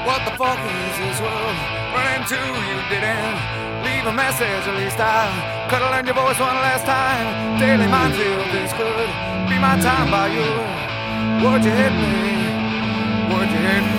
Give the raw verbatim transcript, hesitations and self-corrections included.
What the fuck is this world? Run into you didn't leave a message, at least I could've learned your voice one last time. Daily minefield, this could be my time by you. Would you hit me? Would you hit me?